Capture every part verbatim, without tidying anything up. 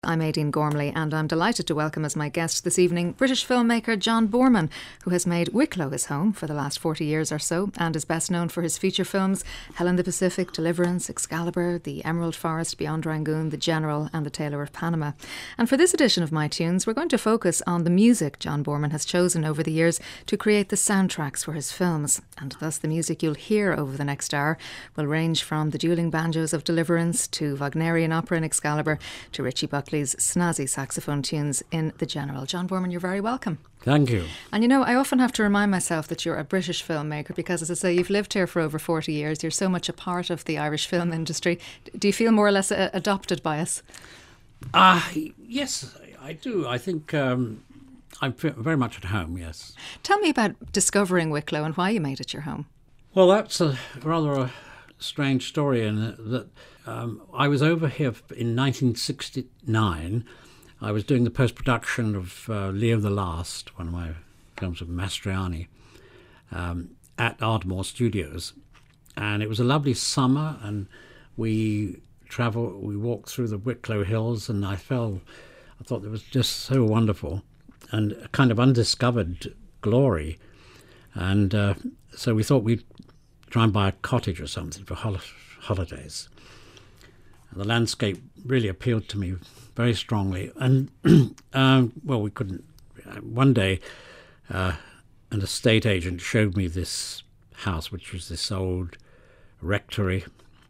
I'm Aideen Gormley, and I'm delighted to welcome as my guest this evening British filmmaker John Boorman, who has made Wicklow his home for the last forty years or so and is best known for his feature films Helen the Pacific, Deliverance, Excalibur, The Emerald Forest, Beyond Rangoon, The General and The Tailor of Panama. And for this edition of My Tunes, we're going to focus on the music John Boorman has chosen over the years to create the soundtracks for his films. And thus the music you'll hear over the next hour will range from the dueling banjos of Deliverance to Wagnerian opera in Excalibur to Richie Buckley's snazzy saxophone tunes in The General. John Boorman, you're very welcome. Thank you. And you know, I often have to remind myself that you're a British filmmaker because, as I say, you've lived here for over forty years. You're so much a part of the Irish film industry. Do you feel more or less uh, adopted by us? Uh, yes, I do. I think um, I'm very much at home, yes. Tell me about discovering Wicklow and why you made it your home. Well, that's a rather a strange story in that um, I was over here in nineteen sixty-nine. I was doing the post-production of uh, Leo the Last, one of my films of Mastroianni, um, at Ardmore Studios. And it was a lovely summer, and we traveled, we walked through the Wicklow Hills, and I fell, I thought it was just so wonderful and a kind of undiscovered glory. And uh, so we thought we'd try and buy a cottage or something for hol- holidays. And the landscape really appealed to me very strongly. And, um, well, we couldn't... One day, uh, an estate agent showed me this house, which was this old rectory.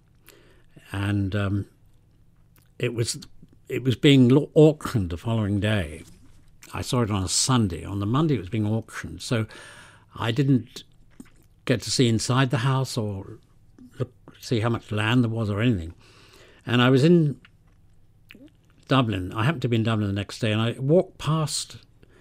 And um, it was it was being auctioned the following day. I saw it on a Sunday. On the Monday, it was being auctioned. So I didn't get to see inside the house or look, see how much land there was or anything. And I was in Dublin. I happened to be in Dublin the next day, and I walked past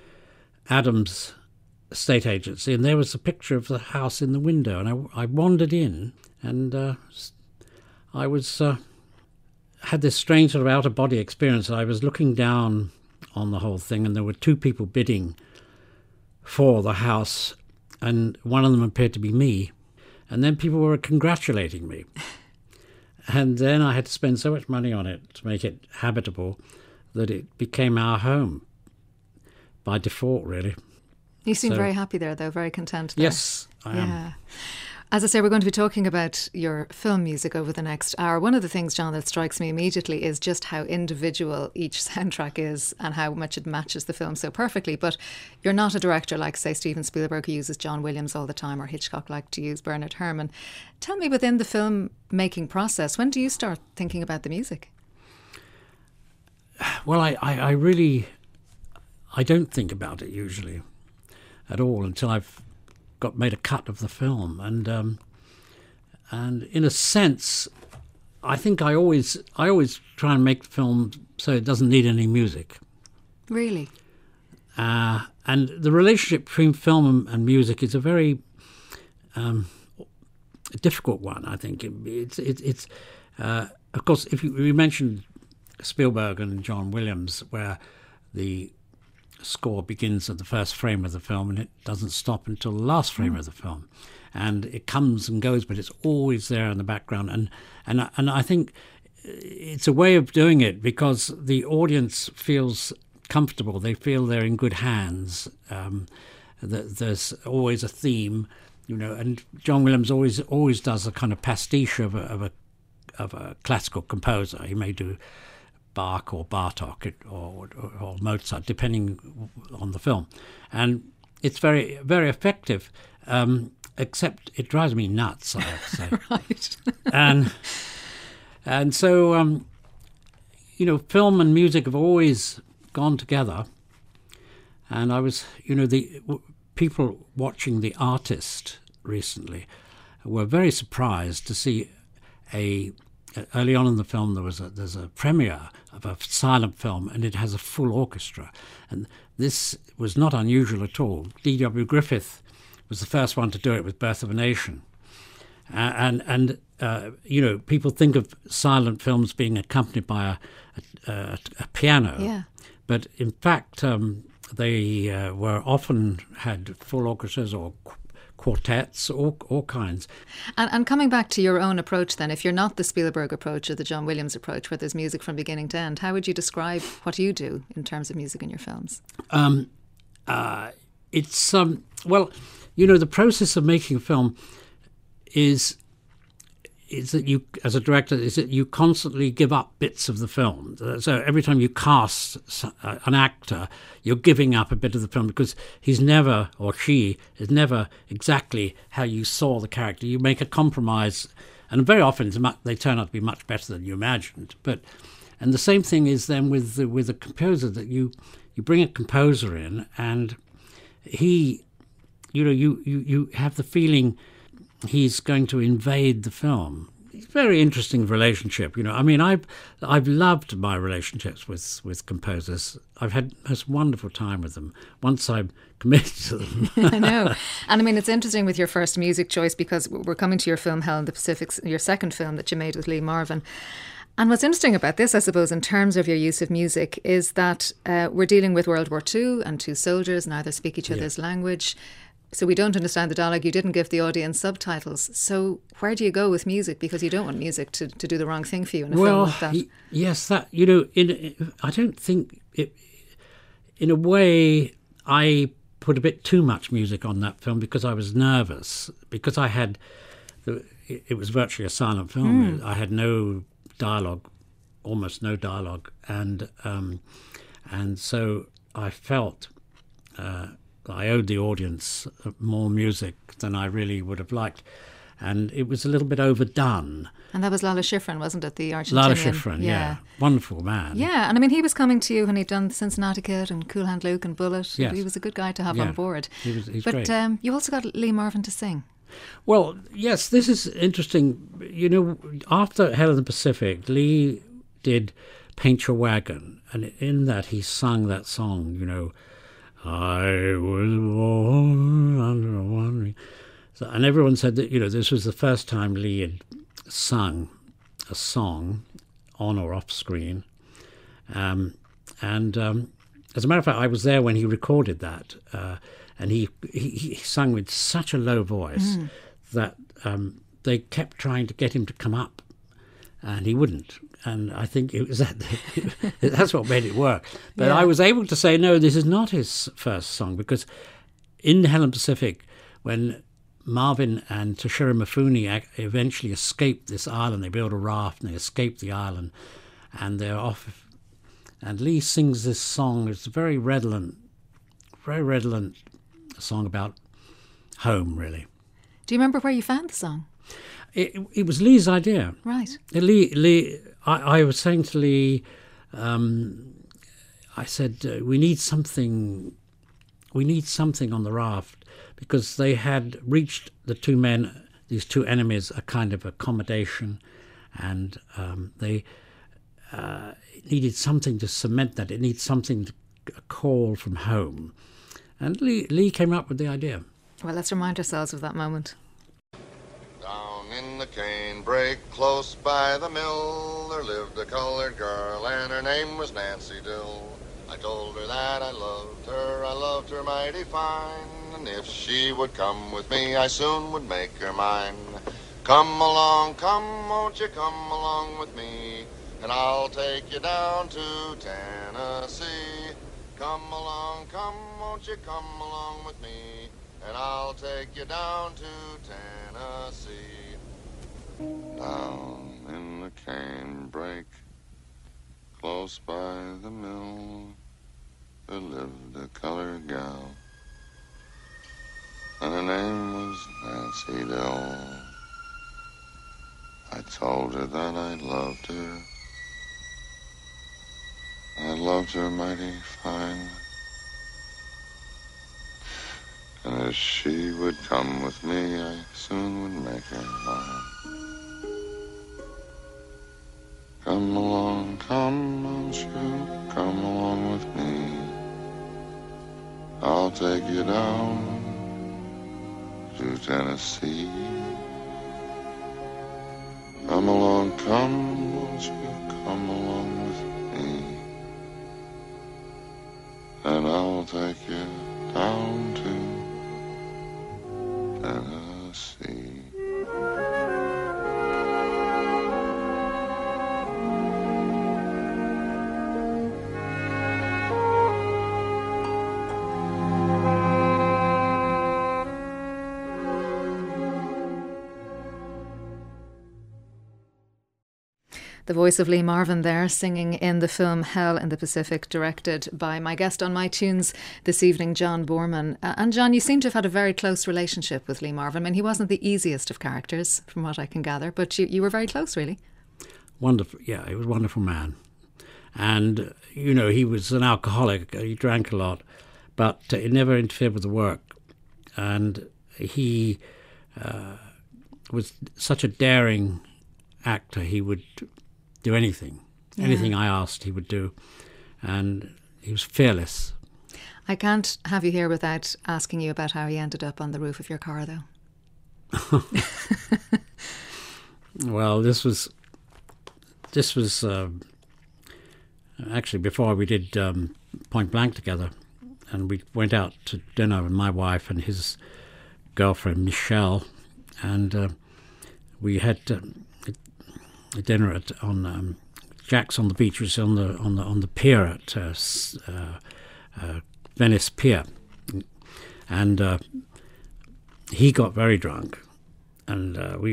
Adams Estate Agency, and there was a picture of the house in the window. And I, I wandered in, and uh, I was uh, had this strange sort of out-of-body experience. I was looking down on the whole thing, and there were two people bidding for the house, and one of them appeared to be me. And then people were congratulating me. And then I had to spend so much money on it to make it habitable that it became our home by default, really. You seem so, very happy there, though, very content there. Yes, I am. Yeah. As I say, we're going to be talking about your film music over the next hour. One of the things, John, that strikes me immediately is just how individual each soundtrack is and how much it matches the film so perfectly. But you're not a director like, say, Steven Spielberg, who uses John Williams all the time, or Hitchcock like to use Bernard Herrmann. Tell me, within the film making process, when do you start thinking about the music? Well, I, I, I really, I don't think about it usually at all until I've got made a cut of the film, and um, and in a sense, I think I always I always try and make the film so it doesn't need any music. Really? Uh, and the relationship between film and, and music is a very um, difficult one. I think it, it's it, it's uh, of course, if you, you mentioned Spielberg and John Williams, where the score begins at the first frame of the film and it doesn't stop until the last frame mm. of the film, and it comes and goes, but it's always there in the background. And and and I think it's a way of doing it because the audience feels comfortable. They feel they're in good hands. Um, that there's always a theme, you know. And John Williams always always does a kind of pastiche of a of a of a classical composer. He may do Bach or Bartok or, or, or Mozart, depending on the film. And it's very, very effective, um, except it drives me nuts, I have to say. Right. and and so, um, you know, film and music have always gone together. And I was, you know, the w- people watching The Artist recently were very surprised to see a... Early on in the film, there was a, there's a premiere of a silent film, and it has a full orchestra. And this was not unusual at all. D W Griffith was the first one to do it with Birth of a Nation. Uh, and, and uh, you know, people think of silent films being accompanied by a, a, a piano. Yeah. But in fact, um, they uh, were often had full orchestras or qu- quartets, all, all kinds. And, and coming back to your own approach then, if you're not the Spielberg approach or the John Williams approach where there's music from beginning to end, how would you describe what you do in terms of music in your films? Um, uh, it's, um, well, you know, the process of making a film is... is that you, as a director, is that you constantly give up bits of the film. So every time you cast an actor, you're giving up a bit of the film because he's never, or she, is never exactly how you saw the character. You make a compromise, and very often it's much, they turn out to be much better than you imagined. But and the same thing is then with the, with a composer, that you, you bring a composer in, and he, you know, you, you, you have the feeling he's going to invade the film. It's a very interesting relationship, you know. I mean, I've I've loved my relationships with, with composers. I've had the most wonderful time with them once I'm committed to them. I know. And I mean, it's interesting with your first music choice because we're coming to your film, Hell in the Pacific, your second film that you made with Lee Marvin. And what's interesting about this, I suppose, in terms of your use of music, is that uh, we're dealing with World War Two and two soldiers neither speak each other's yeah. language. So we don't understand the dialogue. You didn't give the audience subtitles. So where do you go with music? Because you don't want music to, to do the wrong thing for you in a well, film like that. Y- yes, that, you know, in, I don't think, it, in a way, I put a bit too much music on that film because I was nervous. Because I had, the, it, it was virtually a silent film. Mm. I had no dialogue, almost no dialogue. And, um, and so I felt... Uh, I owed the audience more music than I really would have liked. And it was a little bit overdone. And that was Lalo Schifrin, wasn't it? The Argentinian. Lalo Schifrin, yeah. yeah. Wonderful man. Yeah, and I mean, he was coming to you when he'd done the Cincinnati Kid and Cool Hand Luke and Bullet. Yes. He was a good guy to have yeah. on board. He was, he's but great. Um, you also got Lee Marvin to sing. Well, yes, this is interesting. You know, after Hell in the Pacific, Lee did Paint Your Wagon. And in that, he sung that song, you know, I was born under a wandering. So, and everyone said that, you know, this was the first time Lee had sung a song on or off screen. Um, and um, as a matter of fact, I was there when he recorded that. Uh, and he, he, he sang with such a low voice mm. that um, they kept trying to get him to come up. And he wouldn't. And I think it was that that's what made it work. But yeah. I was able to say, no, this is not his first song, because in Hell in the Pacific, when Marvin and Toshiro Mifune eventually escape this island, they build a raft and they escape the island, and they're off. And Lee sings this song. It's a very redolent, very redolent song about home, really. Do you remember where you found the song? It, it was Lee's idea. Right. Lee, Lee I, I was saying to Lee, um, I said, uh, we need something, we need something on the raft, because they had reached, the two men, these two enemies, a kind of accommodation, and um, they uh, needed something to cement that. It needs something, to, a call from home. And Lee, Lee came up with the idea. Well, let's remind ourselves of that moment. In the canebrake close by the mill, there lived a colored girl, and her name was Nancy Dill. I told her that I loved her, I loved her mighty fine, and if she would come with me, I soon would make her mine. Come along, come, won't you come along with me, and I'll take you down to Tennessee. Come along, come, won't you come along with me, and I'll take you down to Tennessee. Down in the canebrake, close by the mill, there lived a colored gal, and her name was Nancy Dill. I told her that I loved her, I loved her mighty fine, and as she would come with me, I soon would make her mine. Come along, come, won't you come along with me, I'll take you down to Tennessee. Come along, come, won't you come along with me, and I'll take you down to The voice of Lee Marvin there, singing in the film Hell in the Pacific, directed by my guest on My Tunes this evening, John Boorman. Uh, and John, you seem to have had a very close relationship with Lee Marvin. I mean, he wasn't the easiest of characters, from what I can gather, but you, you were very close, really. Wonderful, yeah, he was a wonderful man. And, you know, he was an alcoholic, he drank a lot, but uh, it never interfered with the work. And he uh, was such a daring actor, he would do anything. Yeah. Anything I asked, he would do. And he was fearless. I can't have you here without asking you about how he ended up on the roof of your car, though. Well, this was... This was... Uh, actually before we did um, Point Blank together. And we went out to dinner with my wife and his girlfriend, Michelle. And uh, we had... Uh, a dinner at on um, Jack's on the Beach, which is on the on the on the pier at uh, uh, uh, Venice Pier, and uh, he got very drunk, and uh, we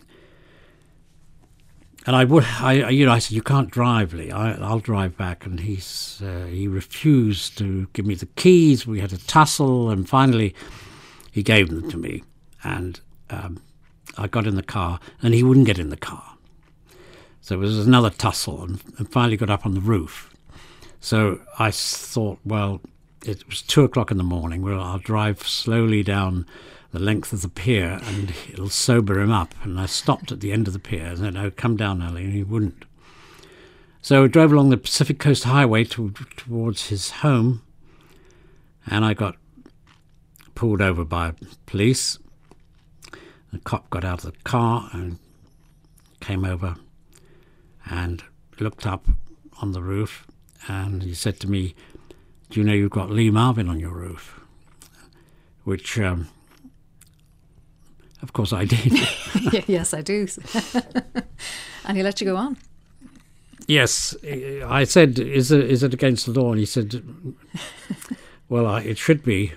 and I would I you know I said, you can't drive, Lee. I, I'll drive back, and he's uh, he refused to give me the keys. We had a tussle, and finally he gave them to me, and um, I got in the car, and he wouldn't get in the car. So it was another tussle, and, and finally got up on the roof. So I thought, well, it was two o'clock in the morning. Well, I'll drive slowly down the length of the pier, and it'll sober him up. And I stopped at the end of the pier and said, "Oh, come down, Ellie," and he wouldn't. So I drove along the Pacific Coast Highway to, towards his home, and I got pulled over by police. The cop got out of the car and came over and looked up on the roof, and he said to me, "Do you know you've got Lee Marvin on your roof?" Which, um, of course, I did. Yes, I do. And he let you go on? Yes. I said, is it, is it against the law? And he said, well, I, it should be.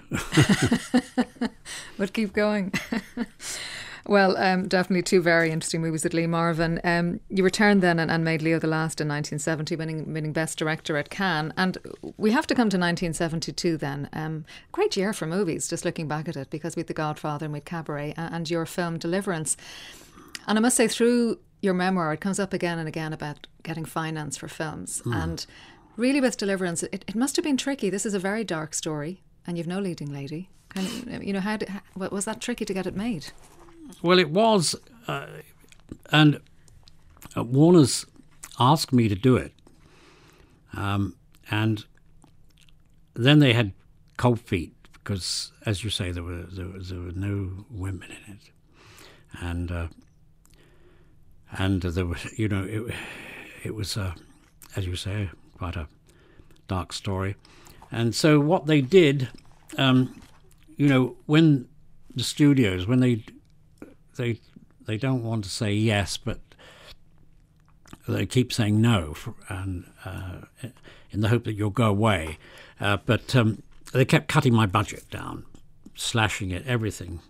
But keep going. Well, um, definitely two very interesting movies with Lee Marvin. Um, you returned then and, and made Leo the Last in nineteen seventy, winning, winning Best Director at Cannes. And we have to come to nineteen seventy-two then. Um, great year for movies, just looking back at it, because we had The Godfather and we had Cabaret and, and your film Deliverance. And I must say, through your memoir, it comes up again and again about getting finance for films. Mm. And really with Deliverance, it, it must have been tricky. This is a very dark story and you've no leading lady. Kind of, you know, how, did, how was that tricky to get it made? Well, it was, uh, and uh, Warner's asked me to do it, um, and then they had cold feet because, as you say, there were there, was, there were no women in it, and uh, and there was, you know, it it was, uh, as you say, quite a dark story, and so what they did, um, you know, when the studios when they They they don't want to say yes, but they keep saying no, for, and uh, in the hope that you'll go away. Uh, but um, they kept cutting my budget down, slashing it, everything.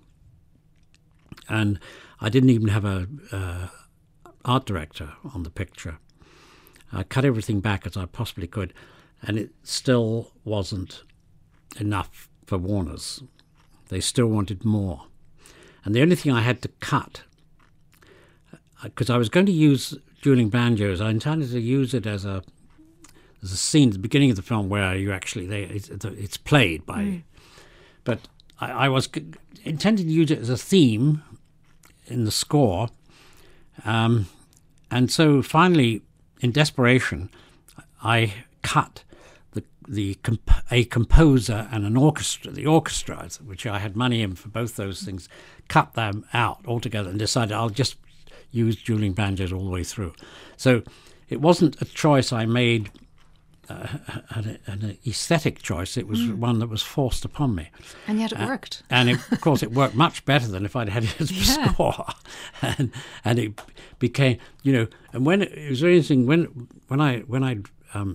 And I didn't even have a uh, art director on the picture. I cut everything back as I possibly could, and it still wasn't enough for Warner's. They still wanted more. And the only thing I had to cut, because I was going to use Dueling Banjos, I intended to use it as a as a scene at the beginning of the film where you actually they it's, it's played by, mm. but I, I was intending to use it as a theme in the score, um, and so finally, in desperation, I cut the the comp- a composer and an orchestra, the orchestra, which I had money in for both those things, cut them out altogether and decided I'll just use Dueling Banjos all the way through. So it wasn't a choice I made, uh, an, an aesthetic choice. It was mm. one that was forced upon me. And yet it uh, worked. And it, of course it worked much better than if I'd had it as a yeah. score. And and it became, you know, and when it, it was very interesting, when when I, when I um,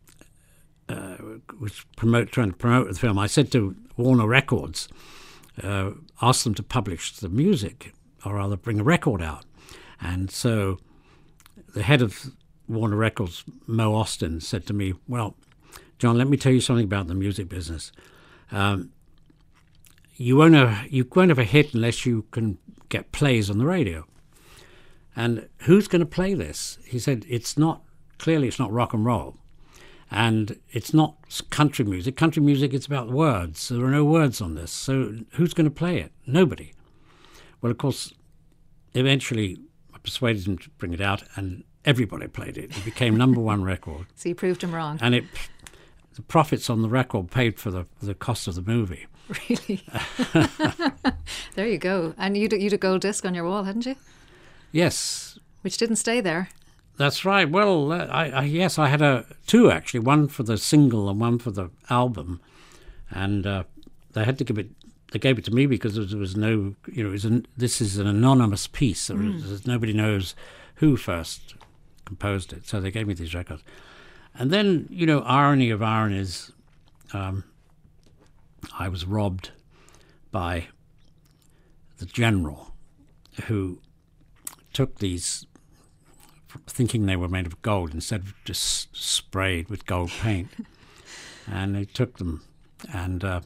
uh, was promote, trying to promote the film, I said to Warner Records, uh, ask them to publish the music, or rather bring a record out. And so the head of Warner Records, Mo Austin, said to me, well, John, let me tell you something about the music business. Um, you won't have, you won't have a hit unless you can get plays on the radio. And who's going to play this? He said, it's not, clearly it's not rock and roll. And it's not country music. Country music, it's about words. There are no words on this. So who's going to play it? Nobody. Well, of course, eventually I persuaded him to bring it out, and everybody played it. It became number one record. So you proved him wrong. And it, the profits on the record paid for the, the cost of the movie. Really? There you go. And you'd, you'd a gold disc on your wall, hadn't you? Yes. Which didn't stay there. That's right. Well, uh, I, I, yes, I had a two actually, one for the single and one for the album, and uh, they had to give it. They gave it to me because there was no, you know, it was an, this is an anonymous piece. There mm. is, nobody knows who first composed it, so they gave me these records. And then, you know, irony of ironies, um, I was robbed by the general who took these, thinking they were made of gold, instead of just sprayed with gold paint. And they took them, and uh,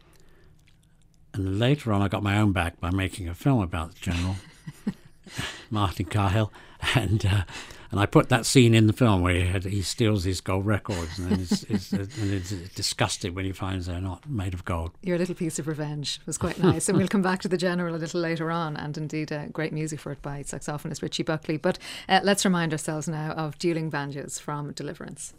and later on I got my own back by making a film about the general, Martin Cahill, and uh, and I put that scene in the film where he, had, he steals these gold records, and then it's, it's, and it's disgusted when he finds they're not made of gold. Your little piece of revenge was quite nice, and we'll come back to the general a little later on, and indeed uh, great music for it by saxophonist Richie Buckley. But uh, let's remind ourselves now of Dueling Banjos from Deliverance.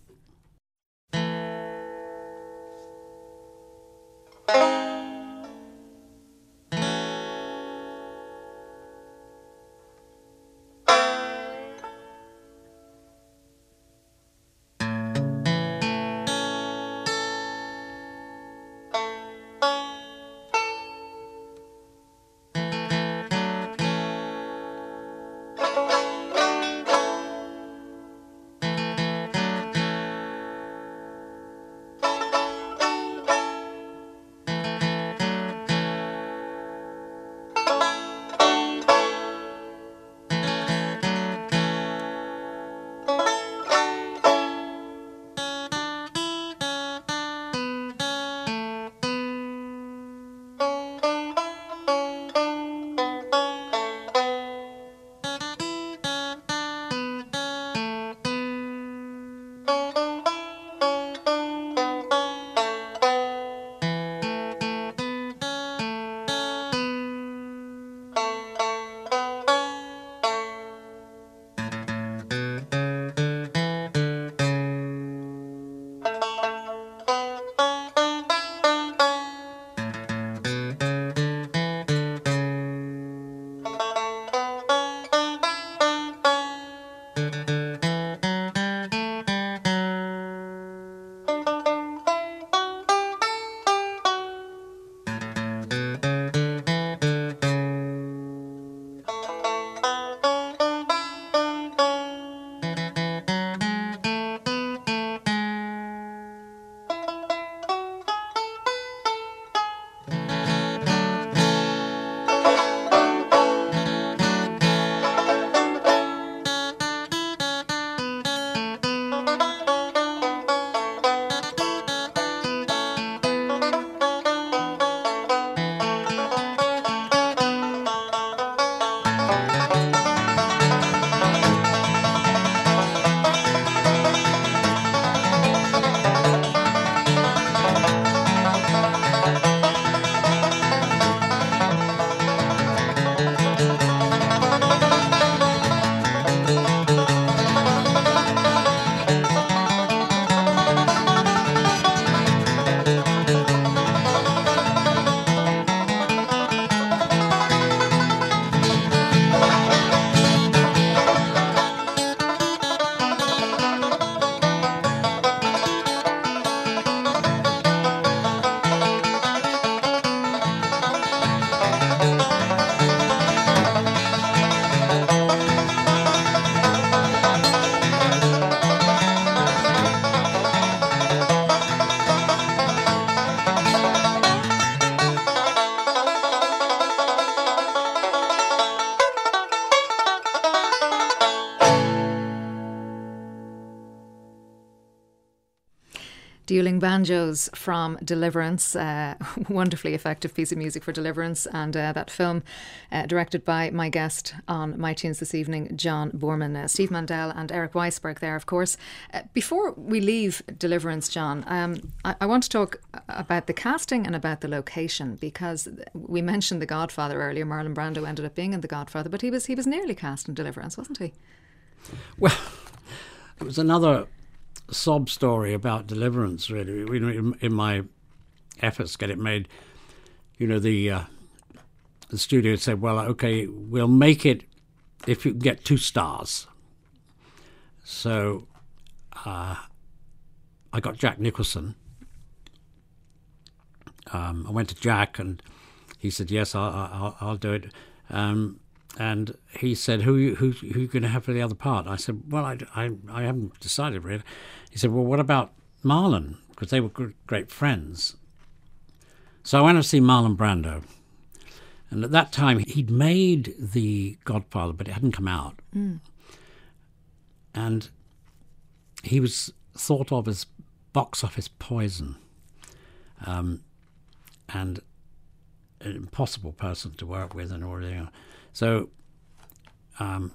Dueling Banjos from Deliverance, uh, wonderfully effective piece of music for Deliverance, and uh, that film uh, directed by my guest on My Tunes this evening, John Boorman, uh, Steve Mandel and Eric Weisberg there, of course. Uh, before we leave Deliverance, John, um, I-, I want to talk about the casting and about the location, because we mentioned The Godfather earlier. Marlon Brando ended up being in The Godfather, but he was he was nearly cast in Deliverance, wasn't he? Well, it was another sob story about Deliverance, really. In, in my efforts to get it made, you know, the uh, the studio said, well, okay, we'll make it if you can get two stars. So uh, I got Jack Nicholson. Um, I went to Jack and he said, yes, I'll, I'll, I'll do it. Um, and he said, who you, who, who are you going to have for the other part? I said, well, I, I, I haven't decided really. He said, well, what about Marlon? Because they were great friends. So I went to see Marlon Brando. And at that time, he'd made The Godfather, but it hadn't come out. Mm. And he was thought of as box office poison, um, and an impossible person to work with and all that. So um,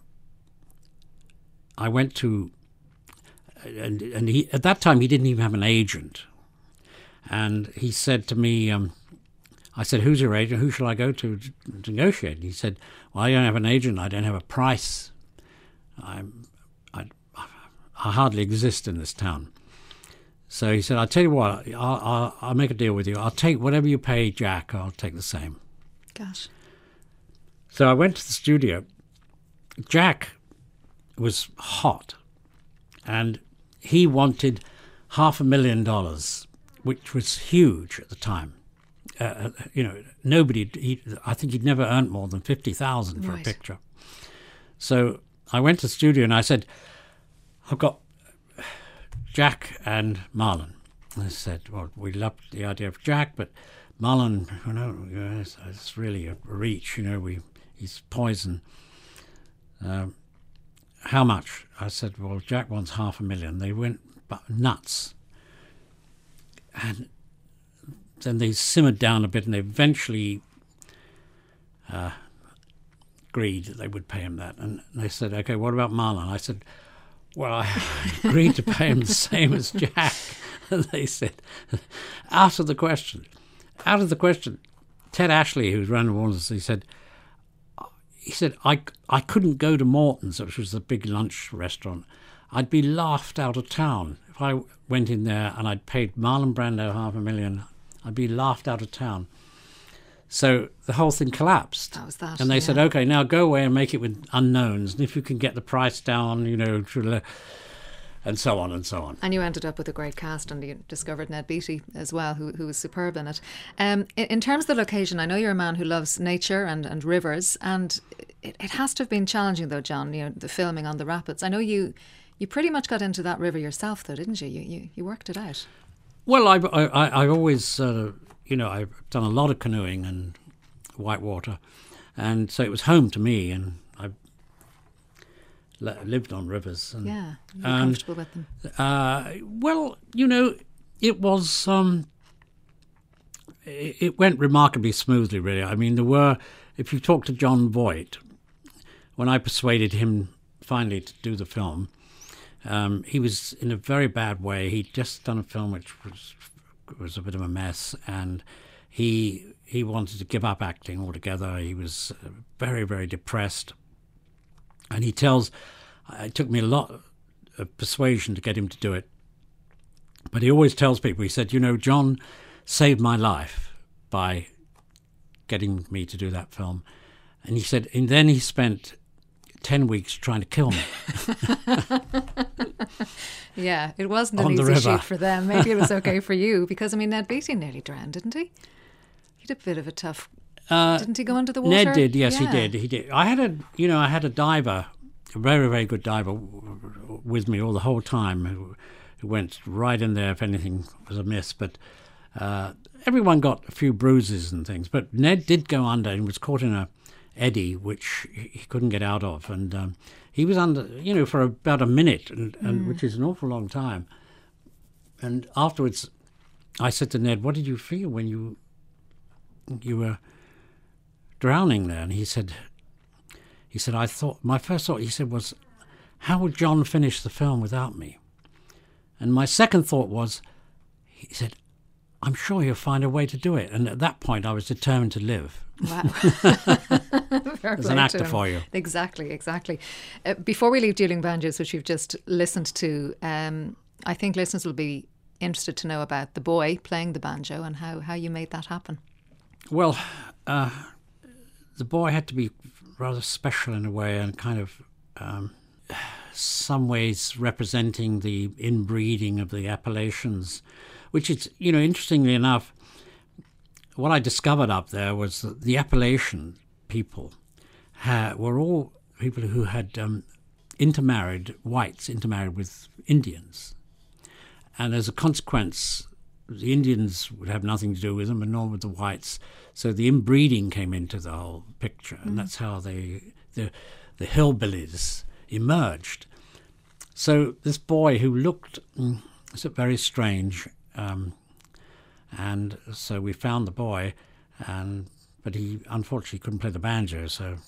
I went to, and, and he at that time he didn't even have an agent. And he said to me, um, I said, who's your agent? Who shall I go to to negotiate? And he said, well, I don't have an agent. I don't have a price. I'm, I, I hardly exist in this town. So he said, I'll tell you what, I'll, I'll, I'll make a deal with you. I'll take whatever you pay Jack, I'll take the same. Gosh. So I went to the studio. Jack was hot, and he wanted half a million dollars, which was huge at the time. Uh, you know, nobody, he, I think he'd never earned more than fifty thousand dollars for right. a picture. So I went to the studio and I said, I've got Jack and Marlon. And I said, well, we loved the idea of Jack, but Marlon, you know, it's, it's really a reach, you know, we he's poison. Um, how much? I said, well, Jack wants half a million. They went nuts. And then they simmered down a bit and they eventually uh, agreed that they would pay him that. And they said, okay, what about Marlon? I said, well, I agreed to pay him the same as Jack. And they said, out of the question. Out of the question. Ted Ashley, who's ran Warner's, he said, he said, I, I couldn't go to Morton's, which was the big lunch restaurant. I'd be laughed out of town. If I went in there and I'd paid Marlon Brando half a million, I'd be laughed out of town. So the whole thing collapsed. That was that. And they yeah. said, okay, now go away and make it with unknowns. And if you can get the price down, you know, and so on and so on. And you ended up with a great cast, and you discovered Ned Beatty as well, who who was superb in it. Um, in, in terms of the location, I know you're a man who loves nature and, and rivers, and it, it has to have been challenging, though, John, you know, the filming on the rapids. I know you you pretty much got into that river yourself, though, didn't you? You you, you worked it out. Well, I've, I, I've always, uh, you know, I've done a lot of canoeing and whitewater, and so it was home to me, and I lived on rivers. And, yeah, you're and, comfortable with them. Uh, well, you know, it was, um, it, it went remarkably smoothly, really. I mean, there were, if you talk to John Voight, when I persuaded him finally to do the film, Um, he was in a very bad way. He'd just done a film which was was a bit of a mess, and he he wanted to give up acting altogether. He was very, very depressed. And he tells, it took me a lot of persuasion to get him to do it. But he always tells people, he said, you know, John saved my life by getting me to do that film. And he said, and then he spent ten weeks trying to kill me. Yeah, it wasn't an On the easy river. shoot for them. Maybe it was okay for you, because, I mean, Ned Beatty nearly drowned, didn't he? He did a bit of a tough... Uh, didn't he go under the water? Ned did, yes, yeah. he did. He did. I had a, you know, I had a diver, a very, very good diver, w- with me all the whole time, who, who went right in there if anything was amiss. But uh, everyone got a few bruises and things. But Ned did go under and was caught in a eddy which he couldn't get out of, and um, he was under, you know, for about a minute, and, and mm. which is an awful long time. and afterwards, I said to Ned, "What did you feel when you you were drowning there?" And he said, "He said I thought my first thought," he said, "was how would John finish the film without me?" And my second thought was, he said, "I'm sure he'll find a way to do it." And at that point, I was determined to live. Wow. There's an actor for you. Exactly, exactly. Uh, before we leave Dueling Banjos, which we've just listened to, um, I think listeners will be interested to know about the boy playing the banjo and how, how you made that happen. Well, uh, the boy had to be rather special in a way, and kind of um, some ways representing the inbreeding of the Appalachians, which is, you know, interestingly enough, what I discovered up there was that the Appalachian people ha- were all people who had um, intermarried, whites intermarried with Indians. And as a consequence, the Indians would have nothing to do with them, and nor would the whites. So the inbreeding came into the whole picture, and mm. that's how they, the, the hillbillies emerged. So this boy who looked mm, very strange, um, and so we found the boy, and but he unfortunately couldn't play the banjo. So,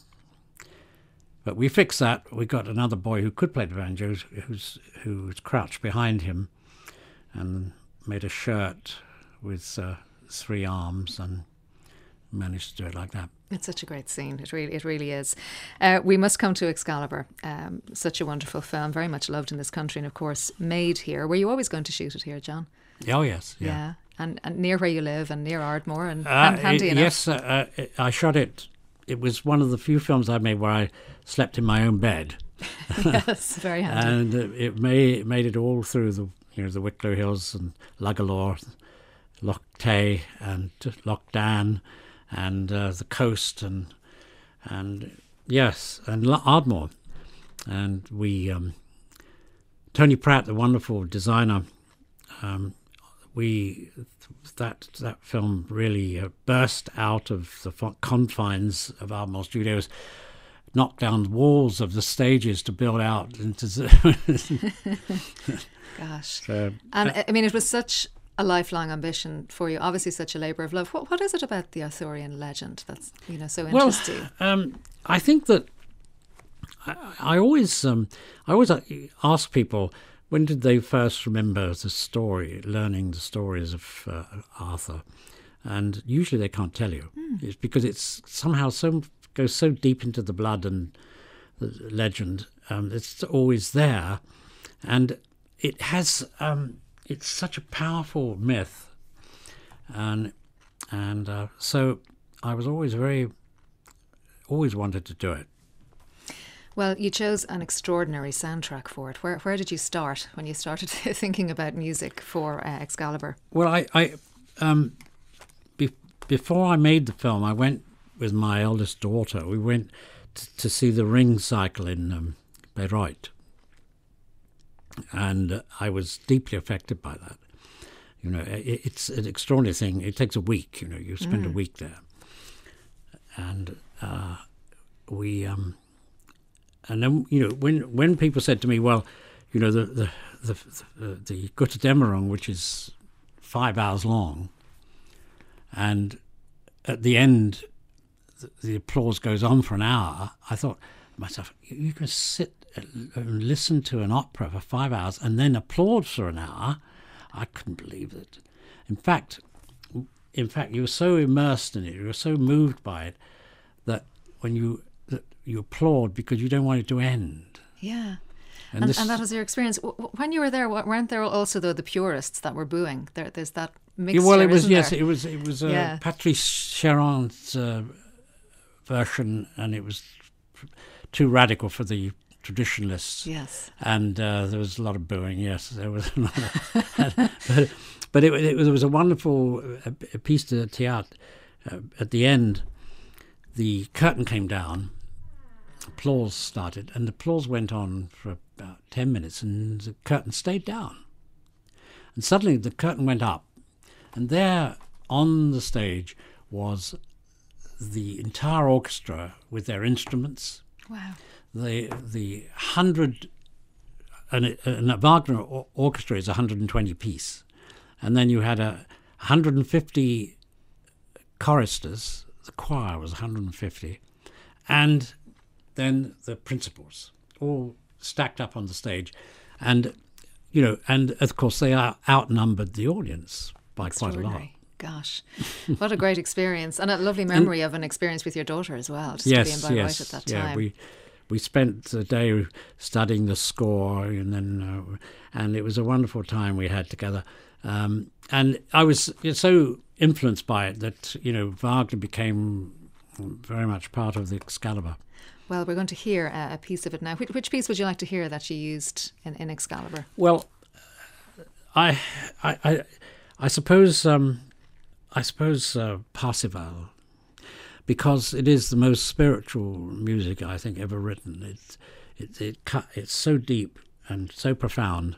but we fixed that. We got another boy who could play the banjo, who's who was crouched behind him, and made a shirt with uh, three arms, and managed to do it like that. It's such a great scene. It really, it really is. Uh, we must come to Excalibur. Um, such a wonderful film, very much loved in this country, and of course made here. Were you always going to shoot it here, John? Oh yes, yeah. yeah. And, and near where you live, and near Ardmore, and uh, hand, handy it, enough. Yes, uh, uh, I shot it. It was one of the few films I made where I slept in my own bed. Yes, very handy. And uh, it made, made it all through the you know the Wicklow Hills and Lugalore, Loch Tay and Loch Dan, and uh, the coast, and and yes, and Ardmore. And we, um, Tony Pratt, the wonderful designer, um, we that that film really uh, burst out of the confines of Ardmore Studios, knocked down the walls of the stages to build out into. Gosh, so, and uh, I mean, it was such a lifelong ambition for you. Obviously, such a labour of love. What what is it about the Arthurian legend that's you know so interesting? Well, um, I think that I, I always um, I always ask people, when did they first remember the story, learning the stories of uh, Arthur? And usually they can't tell you. Mm. It's because it's somehow so goes so deep into the blood and the legend. Um, it's always there, and it has. Um, it's such a powerful myth, and and uh, so I was always very, always wanted to do it. Well, you chose an extraordinary soundtrack for it. Where where did you start when you started thinking about music for uh, Excalibur? Well, I, I um, be, before I made the film, I went with my eldest daughter. We went t- to see the Ring Cycle in um, Bayreuth, and uh, I was deeply affected by that. You know, it, it's an extraordinary thing. It takes a week. You know, you spend mm. a week there, and uh, we. Um, And then, you know, when when people said to me, well, you know, the the the the, the Götterdämmerung, which is five hours long, and at the end, the, the applause goes on for an hour, I thought to myself, you can sit and listen to an opera for five hours and then applaud for an hour. I couldn't believe it. In fact, in fact, you were so immersed in it, you were so moved by it, that when you you applaud because you don't want it to end. Yeah. And, and, and that was your experience. When you were there, weren't there also, though, the purists that were booing? There, there's that mixture, yeah, well, it was, isn't yes, there? it was it was uh, yeah. Patrice Chéron's uh, version, and it was too radical for the traditionalists. Yes. And uh, there was a lot of booing, yes. There was a lot of, but but it, it, was, it was a wonderful uh, piece de théâtre. Uh, at the end, the curtain came down, applause started, and the applause went on for about ten minutes, and the curtain stayed down. And suddenly the curtain went up, and there on the stage was the entire orchestra with their instruments. Wow. The the hundred and, it, and a Wagner or- orchestra is one hundred twenty piece, and then you had a one hundred fifty choristers. The choir was one hundred fifty, and then the principals all stacked up on the stage, and you know, and of course they are outnumbered the audience by quite a lot. Gosh, what a great experience, and a lovely memory and, of an experience with your daughter as well. Just yes, to be in Bayreuth yes, at that yeah, time. we we spent the day studying the score, and then uh, and it was a wonderful time we had together. Um, and I was so influenced by it that you know Wagner became very much part of the Excalibur. Well, we're going to hear a, a piece of it now. Which, which piece would you like to hear that you used in, in Excalibur? Well, I I I, I suppose. Um, I suppose uh, Parsifal, because it is the most spiritual music I think ever written. It's it, it cut, it's so deep and so profound.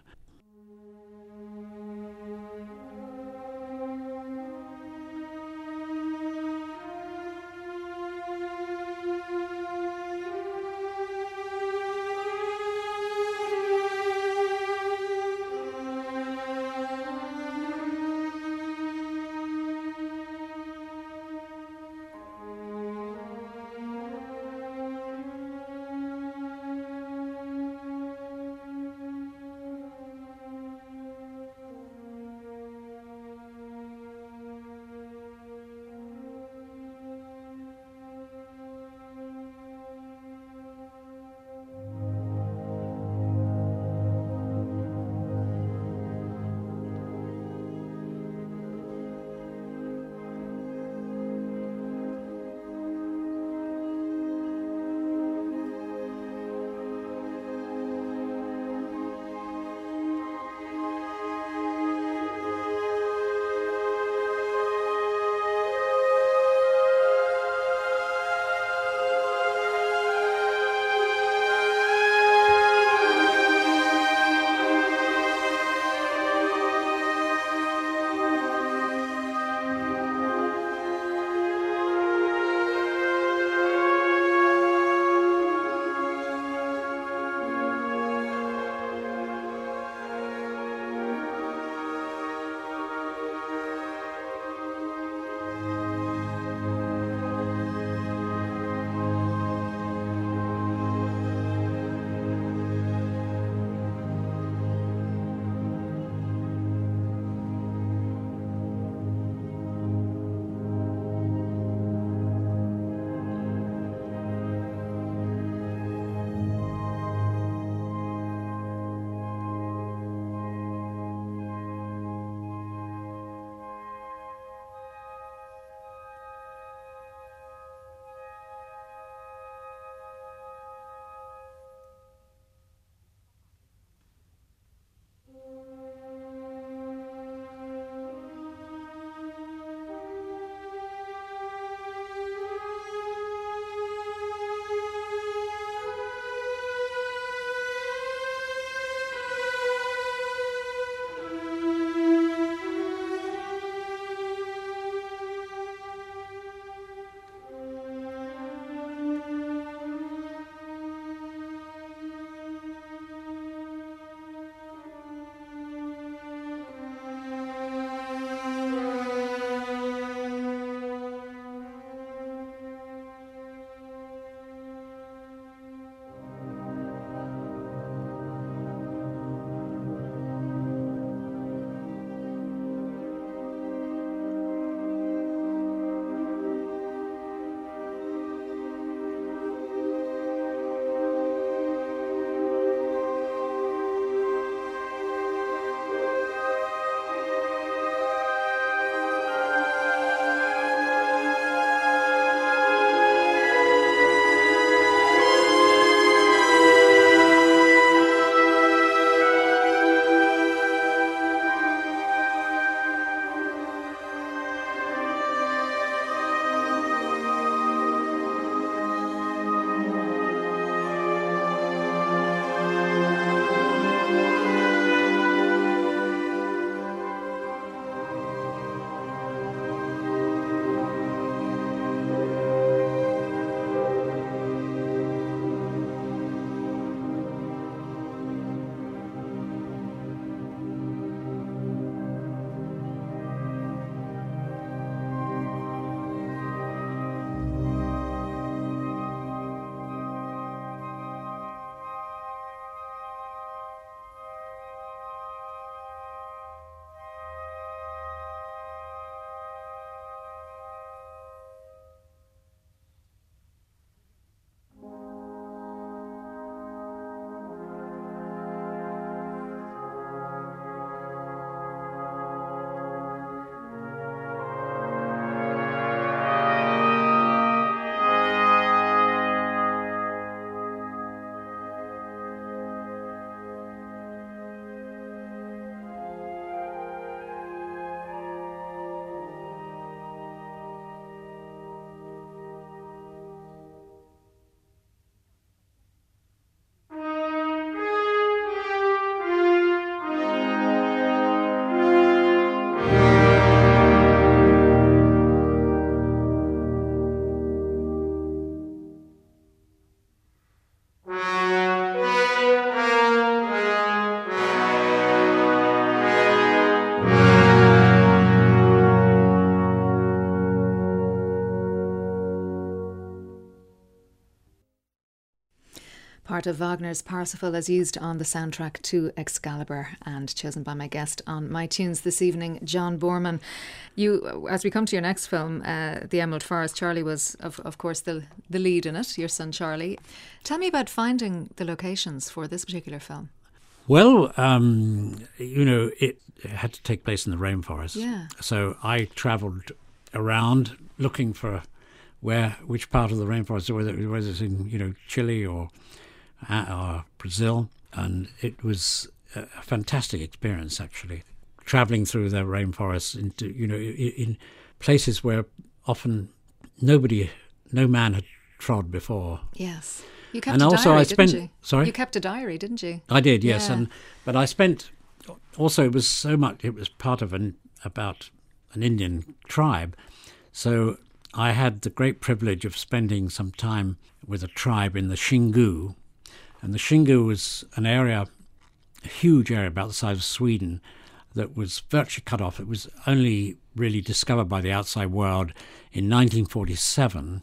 part of Wagner's Parsifal as used on the soundtrack to Excalibur and chosen by my guest on My Tunes this evening, John Boorman. You, as we come to your next film, uh, The Emerald Forest, Charlie was, of, of course, the, the lead in it, your son Charlie. Tell me about finding the locations for this particular film. Well, um, you know, it had to take place in the rainforest. Yeah. So I travelled around looking for where, which part of the rainforest, whether, whether it's in, you know, Chile or, uh, or Brazil. And it was a fantastic experience, actually, travelling through the rainforest into, you know, in, in places where often nobody, no man had trod before. Yes. You kept and a also diary, I spent, didn't you? Sorry? You kept a diary, didn't you? I did, yes. Yeah. And but I spent, also it was so much, it was part of an, about an Indian tribe. So I had the great privilege of spending some time with a tribe in the Xingu. And the Xingu was an area, a huge area about the size of Sweden, that was virtually cut off. It was only really discovered by the outside world in nineteen forty-seven.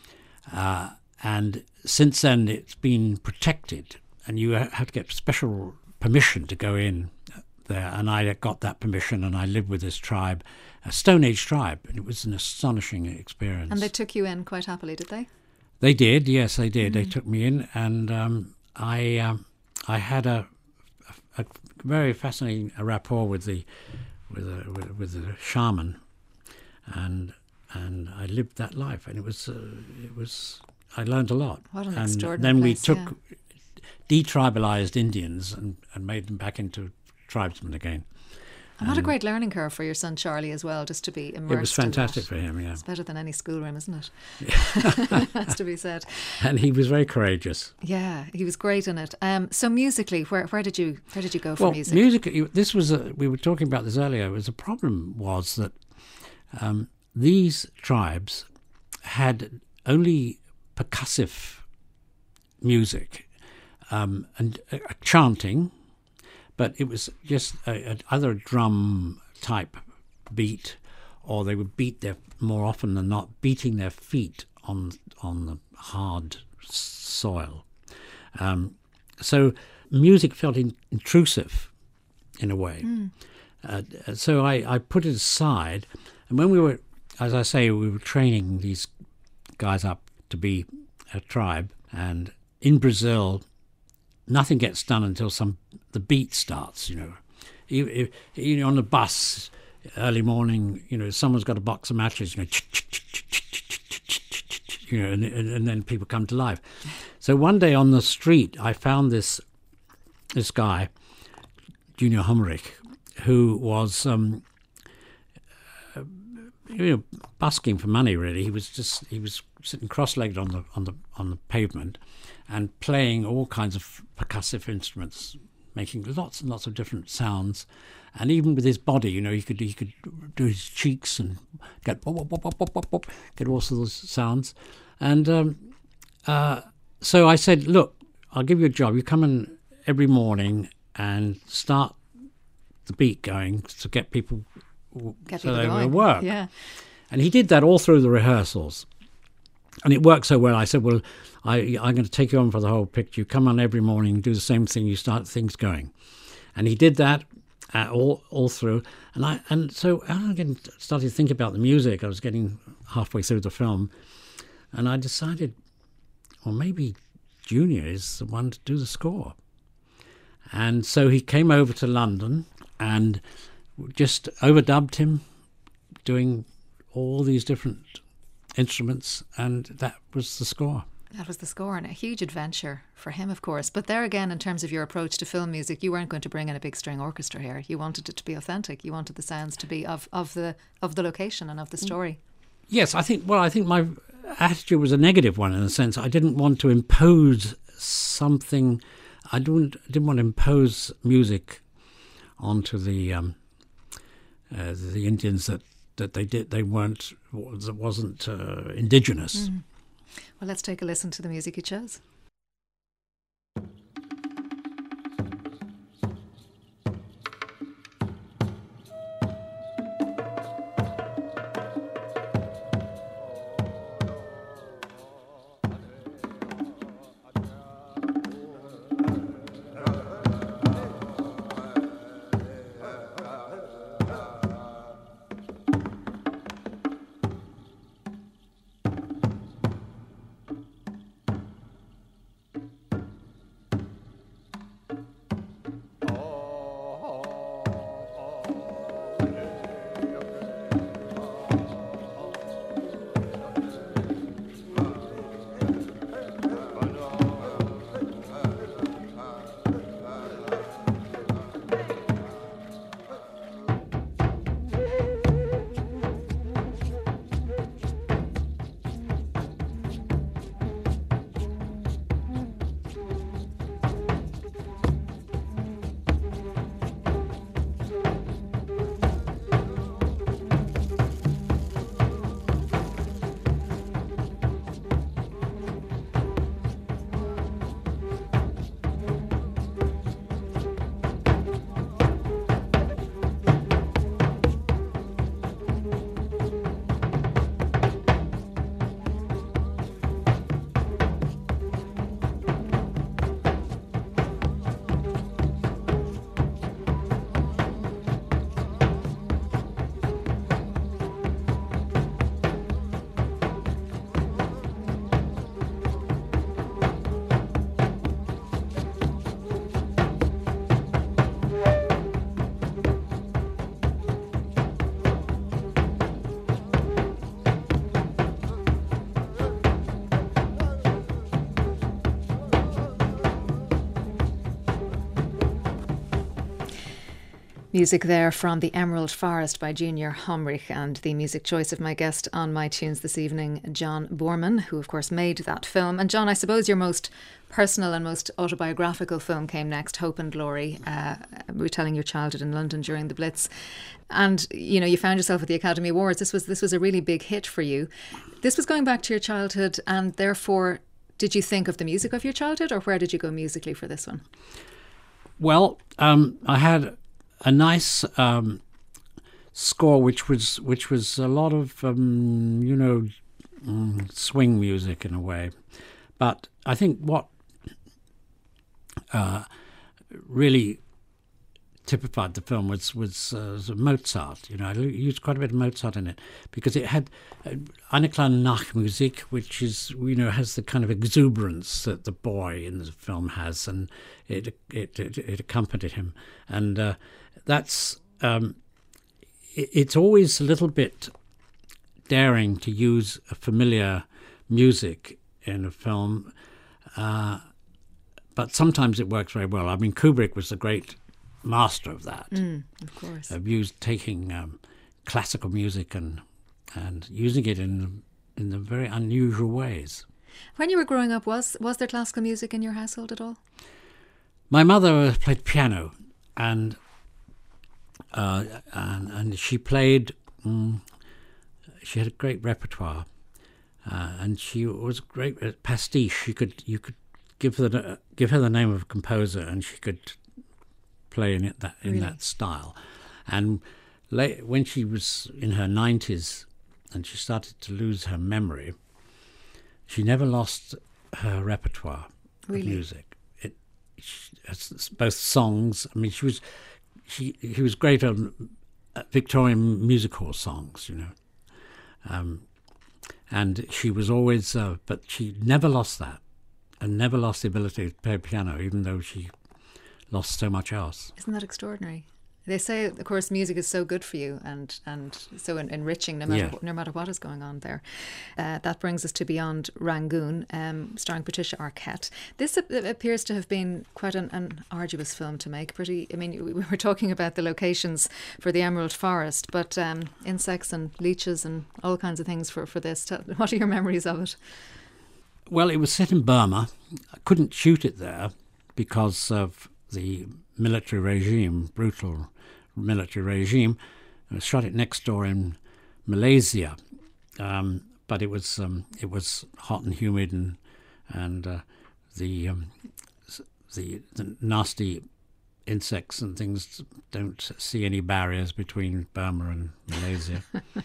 Uh, and since then it's been protected, and you had to get special permission to go in there. And I got that permission, and I lived with this tribe, a Stone Age tribe, and it was an astonishing experience. And they took you in quite happily, did they? They did, yes, they did. Mm. They took me in, and um, I um, I had a, a, a very fascinating rapport with the with the, with, with the shaman, and and I lived that life, and it was uh, it was I learned a lot. What an and extraordinary then we place, took yeah. detribalized Indians and, and made them back into tribesmen again. And what a great learning curve for your son Charlie as well, just to be immersed. It was fantastic in for him, yeah. It's better than any schoolroom, isn't it? That's to be said. And he was very courageous. Yeah, he was great in it. Um, so musically, where where did you where did you go for well, music? music. This was a, we were talking about this earlier. It was a problem was that um, these tribes had only percussive music um, and uh, chanting. But it was just a, a other drum type beat, or they would beat their, more often than not, beating their feet on on the hard soil. Um, so music felt in, intrusive in a way. Mm. Uh, so I, I put it aside, and when we were, as I say, we were training these guys up to be a tribe, and in Brazil, nothing gets done until some the beat starts. You know, you, you, you know, on the bus early morning, you know, someone's got a box of matches. You know, you know, and, and, and then people come to life. So one day on the street, I found this this guy, Junior Hummerich, who was um, uh, you know, busking for money. Really, he was just he was sitting cross-legged on the on the on the pavement, and playing all kinds of percussive instruments, making lots and lots of different sounds, and even with his body, you know, he could he could do his cheeks and get bop, bop, bop, bop, bop, bop, get all sorts of those sounds. And um, uh, so I said, look, I'll give you a job. You come in every morning and start the beat going to get people Get so people they going. will work. Yeah. And he did that all through the rehearsals. And it worked so well. I said, well, I, I'm going to take you on for the whole picture. You come on every morning, do the same thing, you start things going. And he did that uh, all all through. And I and so I again started to think about the music. I was getting halfway through the film. And I decided, well, maybe Junior is the one to do the score. And so he came over to London and just overdubbed him, doing all these different instruments, and that was the score. That was the score, and a huge adventure for him, of course. But there again, in terms of your approach to film music, you weren't going to bring in a big string orchestra here. You wanted it to be authentic. You wanted the sounds to be of, of the of the location and of the story. Yes, I think. Well, I think my attitude was a negative one in the sense I didn't want to impose something. I didn't didn't want to impose music onto the um, uh, the Indians that. that they did they weren't that wasn't uh, indigenous. Mm. Well, let's take a listen to the music you chose. Music there from The Emerald Forest by Junior Homrich, and the music choice of my guest on My Tunes this evening, John Boorman, who of course made that film. And John, I suppose your most personal and most autobiographical film came next, Hope and Glory, uh, retelling your childhood in London during the Blitz. And, you know, you found yourself at the Academy Awards. This was, this was a really big hit for you. This was going back to your childhood, and therefore, did you think of the music of your childhood, or where did you go musically for this one? Well, um, I had a nice um, score, which was which was a lot of um, you know um, swing music in a way, but I think what uh, really typified the film was was, uh, was Mozart. You know, I used quite a bit of Mozart in it because it had uh, eine kleine Nachmusik, which is, you know, has the kind of exuberance that the boy in the film has, and it it it, it accompanied him, and uh, that's um, it, it's always a little bit daring to use a familiar music in a film, uh, but sometimes it works very well. I mean, Kubrick was a great master of that. Mm, of course. Of used taking um, classical music and and using it in in the very unusual ways. When you were growing up, was was there classical music in your household at all? My mother played piano, and uh, and and she played. Um, she had a great repertoire, uh, and she was great at pastiche. She could you could give her the, give her the name of a composer, and she could play in it that in Really? that style. And late, when she was in her nineties and she started to lose her memory, she never lost her repertoire Really? of music. It she, it's both songs. I mean, she was she he was great on Victorian music hall songs, you know, um, and she was always. Uh, but she never lost that, and never lost the ability to play piano, even though she lost so much else. Isn't that extraordinary? They say, of course, music is so good for you and and so en- enriching, no matter Yeah. what, no matter what is going on there. Uh, that brings us to Beyond Rangoon, um, starring Patricia Arquette. This ap- appears to have been quite an, an arduous film to make. Pretty, I mean, we we were talking about the locations for the Emerald Forest, but um, insects and leeches and all kinds of things for for this. Tell- What are your memories of it? Well, it was set in Burma. I couldn't shoot it there because of the military regime, brutal military regime. I shot it next door in Malaysia, um, but it was um, it was hot and humid, and and uh, the, um, the the nasty insects and things don't see any barriers between Burma and Malaysia.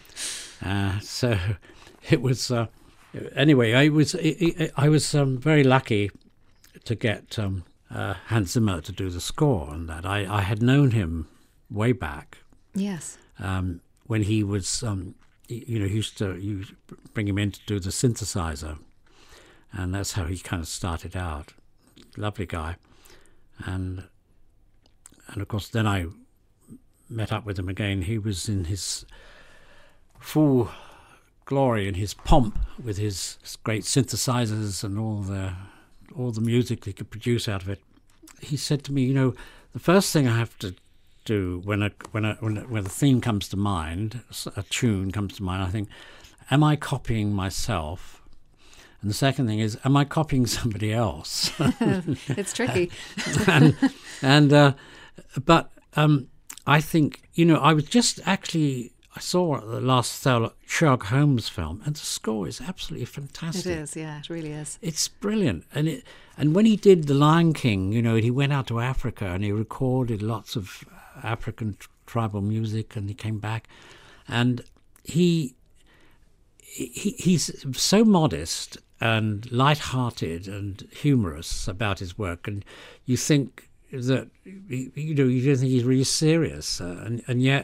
uh, so it was uh, anyway. I was I, I was um, very lucky to get Um, Uh, Hans Zimmer to do the score on that. I, I had known him way back. Yes. Um, when he was, um, you know, he used to you bring him in to do the synthesizer, and that's how he kind of started out. Lovely guy, and and of course then I met up with him again. He was in his full glory, in his pomp, with his great synthesizers and all the. all the music he could produce out of it. He said to me, you know, the first thing I have to do when a when a when, a, when the theme comes to mind, a tune comes to mind, I think, am I copying myself? And the second thing is, am I copying somebody else? It's tricky. and and uh, but um, I think, you know, I was just actually. I saw the last Sherlock Holmes film, and the score is absolutely fantastic. It is, yeah, it really is. It's brilliant. And it, and when he did The Lion King, you know, he went out to Africa and he recorded lots of African t- tribal music, and he came back. And he, he he's so modest and light-hearted and humorous about his work, and you think that, you know, you don't think he's really serious, uh, and, and yet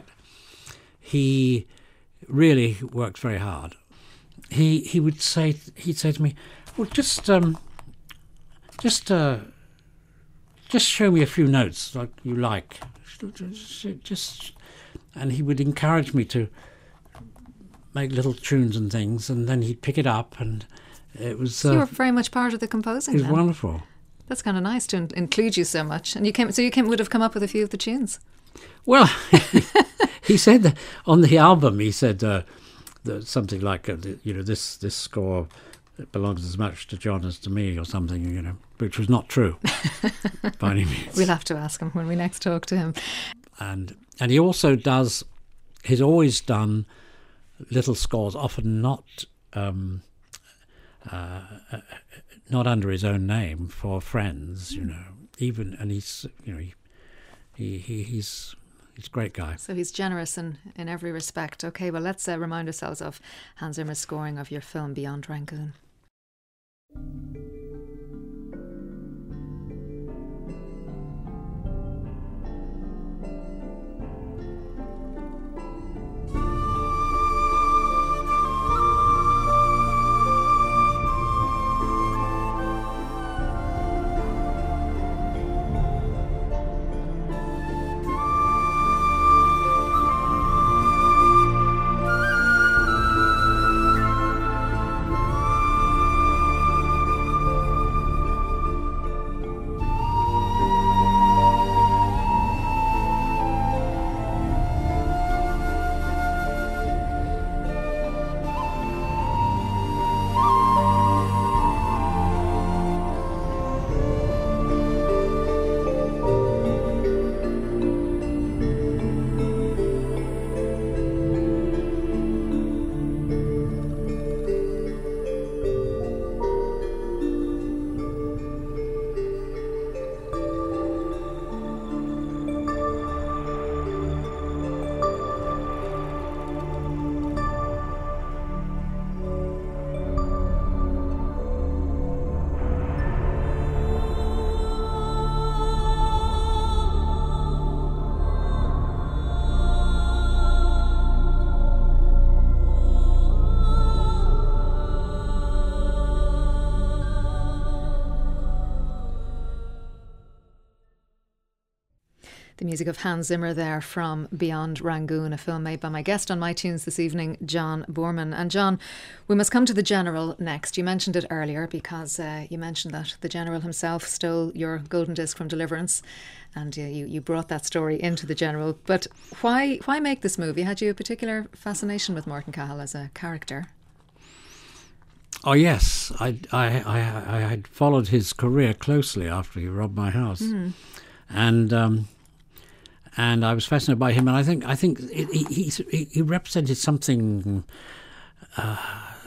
he really worked very hard. He he would say he'd say to me, "Well, just um, just uh, just show me a few notes like you like, just," and he would encourage me to make little tunes and things, and then he'd pick it up, and it was. So uh, you were very much part of the composing. It was then. wonderful. That's kind of nice to in- include you so much, and you came. So you came would have come up with a few of the tunes. Well, he said that on the album, he said uh, that something like, uh, you know, this, this score belongs as much to John as to me or something, you know, which was not true by any means. We'll have to ask him when we next talk to him. And and he also does, he's always done little scores, often not um, uh, not under his own name, for friends, you know, even, and he's, you know, he, he, he he's he's a great guy. So he's generous in, in every respect. Okay, well, let's uh, remind ourselves of Hans Zimmer's scoring of your film Beyond Rangoon. The music of Hans Zimmer there from Beyond Rangoon, a film made by my guest on My Tunes this evening, John Boorman. And John, we must come to the General next. You mentioned it earlier because uh, you mentioned that the General himself stole your golden disc from Deliverance, and uh, you, you brought that story into the General. But why why make this movie? Had you a particular fascination with Martin Cahill as a character? Oh yes, I, I, I, I had followed his career closely after he robbed my house, mm. and um, and I was fascinated by him. And I think I think it, he, he he represented something uh,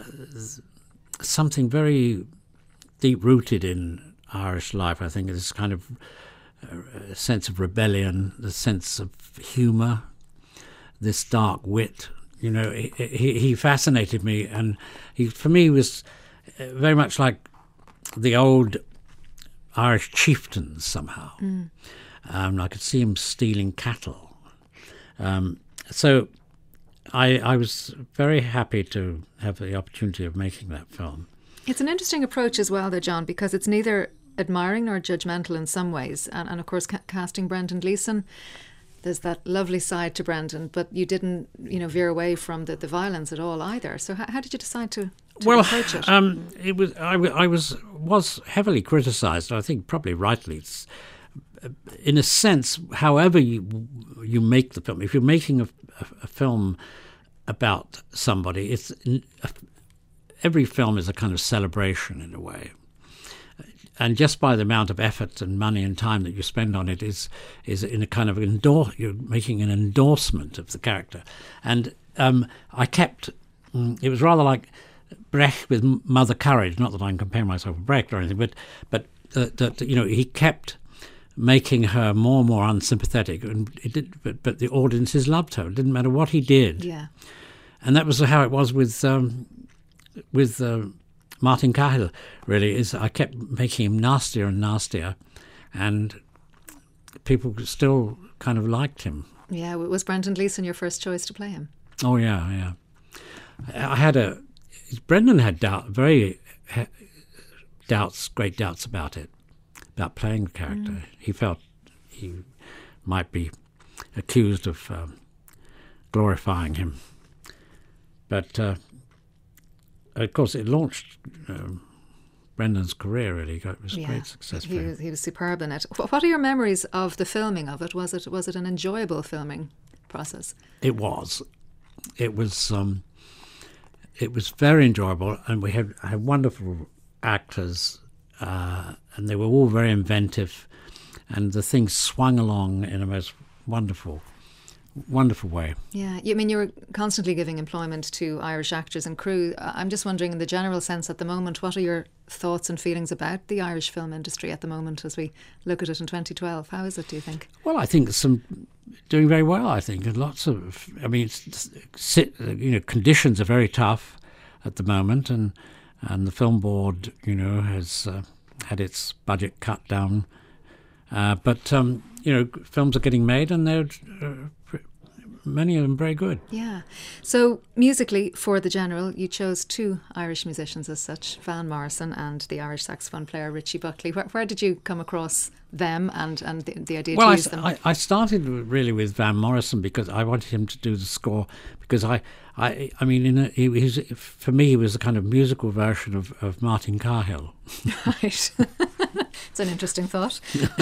something very deep rooted in Irish life. I think this kind of uh, sense of rebellion, the sense of humour, this dark wit. You know, he, he, he fascinated me, and he, for me, was very much like the old Irish chieftains somehow. Mm. Um, I could see him stealing cattle. Um, so I, I was very happy to have the opportunity of making that film. It's an interesting approach as well, though, John, because it's neither admiring nor judgmental in some ways. And, and of course, ca- casting Brendan Gleeson, there's that lovely side to Brendan, but you didn't, you know, veer away from the, the violence at all either. So how, how did you decide to, to well, approach it? Um, it was I, I was was heavily criticised. I think probably rightly. It's, in a sense, however you you make the film, if you're making a, a, a film about somebody, it's every film is a kind of celebration in a way. And just by the amount of effort and money and time that you spend on it is is in a kind of endorse. You're making an endorsement of the character, and um, I kept. It was rather like Brecht with Mother Courage. Not that I'm comparing myself with Brecht or anything, but but uh, that you know he kept making her more and more unsympathetic, and it did. But but the audiences loved her. It didn't matter what he did. Yeah, and that was how it was with um, with. Uh, Martin Cahill, really, is I kept making him nastier and nastier, and people still kind of liked him. Yeah, was Brendan Gleeson your first choice to play him? Oh yeah, yeah. I had a Brendan had doubt, very ha, doubts, great doubts about it, about playing the character. Mm. He felt he might be accused of um, glorifying him, but. Uh, Of course, it launched um, Brendan's career, really. It was a yeah, great success for he him. was, he was superb in it. Wh- What are your memories of the filming of it? Was it was it an enjoyable filming process? It was. It was. Um, it was very enjoyable, and we had, had wonderful actors, uh, and they were all very inventive, and the thing swung along in a most wonderful, wonderful way. Yeah, you I mean you were constantly giving employment to Irish actors and crew. Uh, I'm just wondering, in the general sense at the moment, what are your thoughts and feelings about the Irish film industry at the moment as we look at it in twenty twelve? How is it, do you think? Well, I think some doing very well. I think and lots of. I mean, it's, sit, you know, conditions are very tough at the moment, and and the film board, you know, has uh, had its budget cut down. Uh, but um, you know, films are getting made, and they're uh, many of them very good. Yeah. So musically, for the General, you chose two Irish musicians as such, Van Morrison and the Irish saxophone player Richie Buckley. Where, where did you come across them and, and the, the idea well, to I, use them? I, I started really with Van Morrison because I wanted him to do the score because I, I, I mean, in a, he was, for me, he was a kind of musical version of, of Martin Cahill. Right. It's an interesting thought.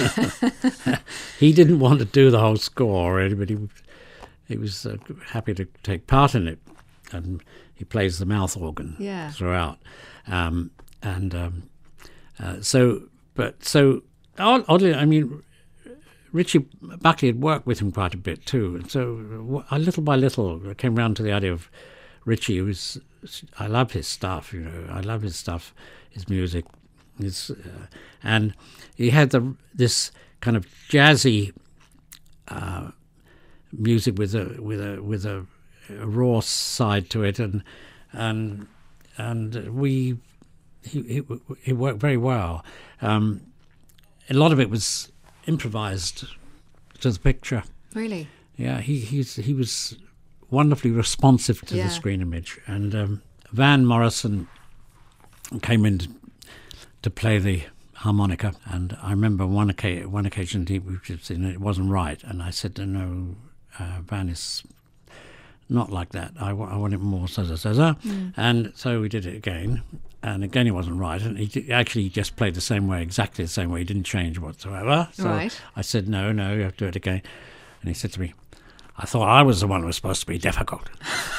He didn't want to do the whole score, really, but he, he was uh, happy to take part in it. And he plays the mouth organ Yeah. throughout. Um, and um, uh, so, but so, oddly, I mean, Richie Buckley had worked with him quite a bit too. And so, uh, little by little, I came round to the idea of Richie. Who was, I love his stuff, you know, I love his stuff, his music. His, uh, and he had the this kind of jazzy uh, music with a with a with a, a raw side to it, and and and we he he, he worked very well. Um, a lot of it was improvised to the picture. Really? Yeah, he he's he was wonderfully responsive to Yeah. the screen image, and um, Van Morrison came in to, to play the harmonica, and I remember one occasion, one occasion he was just, you know, it wasn't right, and I said, no, uh, Van is not like that. I, w- I want it more so so so so. Mm. And so we did it again, and again it wasn't right, and he d- actually just played the same way, exactly the same way. He didn't change whatsoever. So Right. I said, no, no, you have to do it again. And he said to me, I thought I was the one who was supposed to be difficult.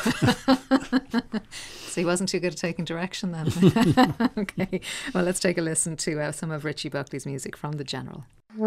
So he wasn't too good at taking direction then. Okay. Well, let's take a listen to uh, some of Richie Buckley's music from the General.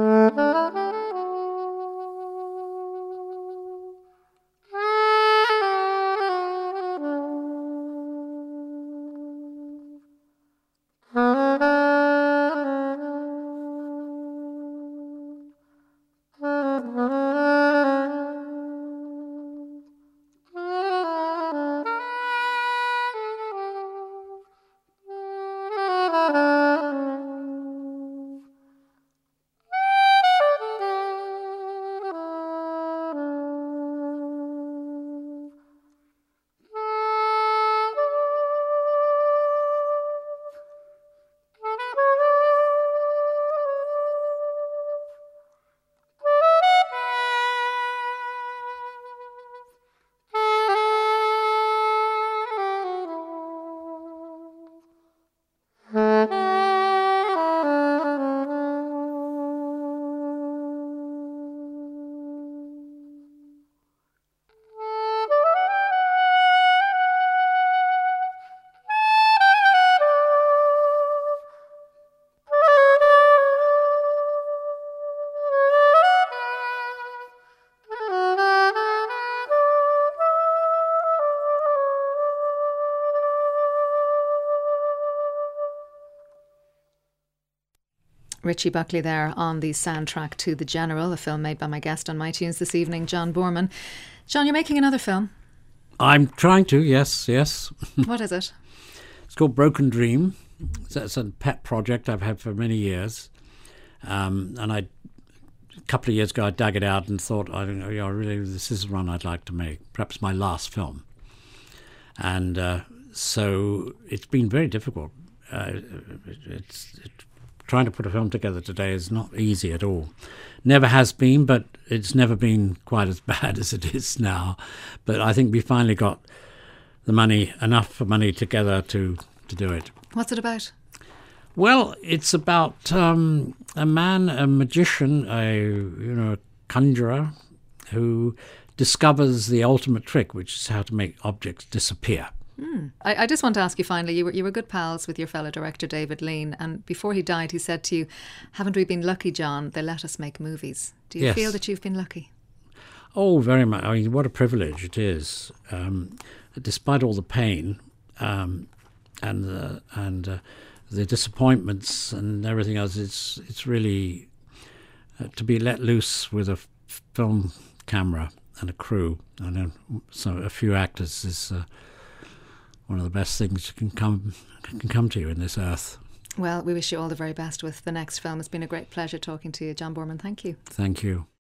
Richie Buckley there on the soundtrack to The General, a film made by my guest on My Tunes this evening, John Boorman. John, you're making another film. I'm trying to, yes, yes. What is it? It's called Broken Dream. It's, it's a pet project I've had for many years. Um, and I, a couple of years ago, I dug it out and thought, I don't know, yeah, really, this is one I'd like to make, perhaps my last film. And uh, so it's been very difficult. Uh, it, it's it, trying to put a film together today is not easy at all. Never has been, but it's never been quite as bad as it is now. But I think we finally got the money, enough money together to, to do it. What's it about? Well, it's about um, a man, a magician, a you know, a conjurer, who discovers the ultimate trick, which is how to make objects disappear. Mm. I, I just want to ask you finally, you were, you were good pals with your fellow director David Lean, and before he died he said to you, haven't we been lucky, John? They let us make movies. Do you Yes. feel that you've been lucky? Oh, very much. I mean, what a privilege it is. Um, despite all the pain um, and the, and uh, the disappointments and everything else, it's it's really uh, to be let loose with a f- film camera and a crew and a, so a few actors is uh, one of the best things that can come can come to you in this earth. Well, we wish you all the very best with the next film. It's been a great pleasure talking to you, John Boorman. Thank you. Thank you.